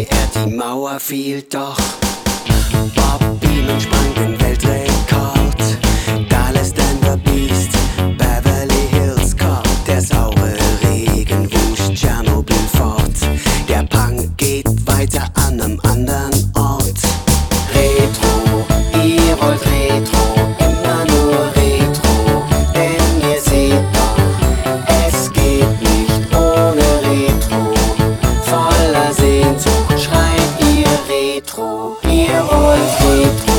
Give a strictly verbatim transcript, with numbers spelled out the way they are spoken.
D D R, die Mauer fiel doch. Bob Beamon sprang den Weltrekord. Dallas, Denver, Beast, Beverly Hills Cop. Der saure Regen wusch Tschernobyl fort. Der Punk geht weiter an nem anderen Ort. Retro, ihr wollt Retro, immer nur Retro. Denn ihr seht doch, es geht nicht ohne Retro. Voller Sehnsucht schreit ihr Retro, ihr wollt Retro.